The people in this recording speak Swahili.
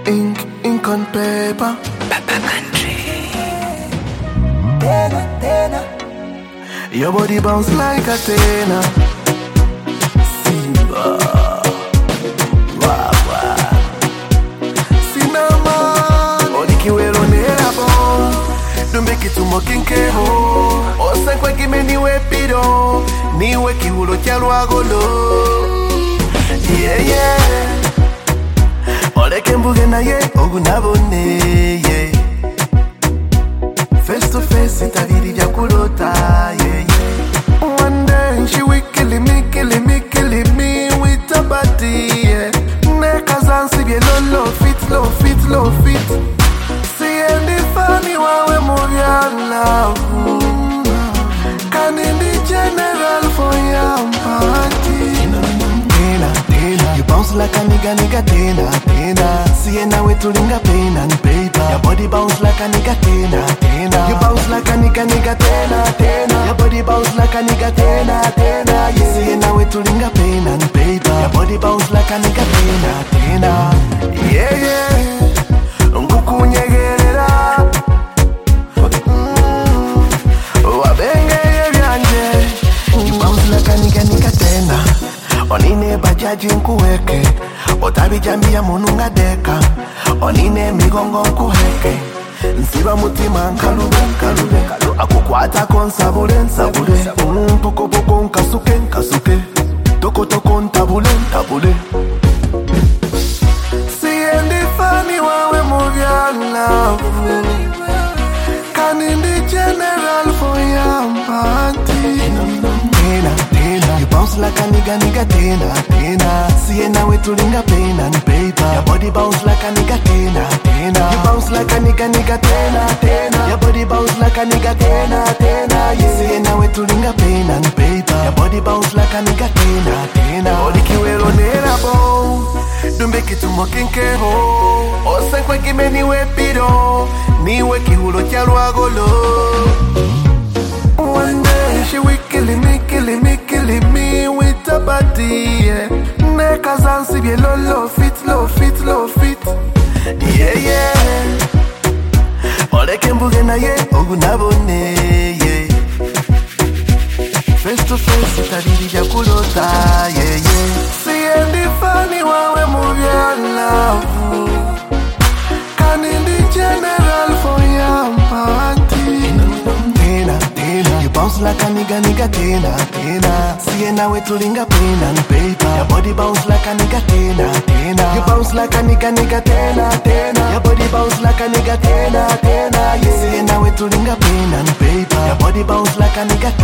Ink on paper. Papa Country. Your body bounce like a tenor. Simba. Wawa. Cinnamon. Onikiwelo nera bon. Dumbeki tumokinke ho. Osenkwe kime niwe pido. Niwe kiwulo kyalo agolo. Yeah, yeah. Oleke mbuge na ye ogunabone, yeah. Face to face itabiri vya kulota, yeah, yeah. One day she will killing me with a body, yeah. Neka zansi bie low fit. See any funny wawe movia love. Can in the general for your party. You bounce like a nigga tena. See now we tulinga pain and paper. Your body bounce like a nigga tena. You bounce like a nigga tena. Your body bounce like a nigga tena. You see now we tulinga pain and paper. Your body bounce like a nigga tena. Yeah, yeah. Nguku nyegerera. Wabenge yebyanje. You bounce like a nigga tena. Onine bajaji nkuweke. Otabi jambi ya mununga deka. Onine migongo nkuheke. Nsiba mutima nkalube. Akukwata konsabule. Poko nkasuke. Toko ntabule. Siendi fani wawe movia love. Can in the general for your party. Tena. You bounce like a nigga tena. See now we tulinga pain and paper. Your body bounce like a nigga tena. You bounce like a nigga tena. Your body bounce like a nigga tena. You see now we tulinga pain and paper. Your body bounce like a nigga tena. Onikiwelo nera bon. Dumbeki tumokinke ho. Osenkwe kime niwe pido. Niwe kihulo kyalo agolo. One day she will killing me with a body, yeah. Neka zansi bie low fit. Yeah, yeah. Oleke mbuge na ye ogunabone, yeah. Face to face itabiri vya kulota, yeah, yeah. Siendi fani wawe movia love. Can in the general for your party. Tena. You bounce like a nigga tena. See now we tulinga pain and paper. Your body bounce like a nigga tena. You bounce like a nigga tena. Your body bounce like a nigga tena. You see now we tulinga pain and paper. Your body bounce like a nigga tena.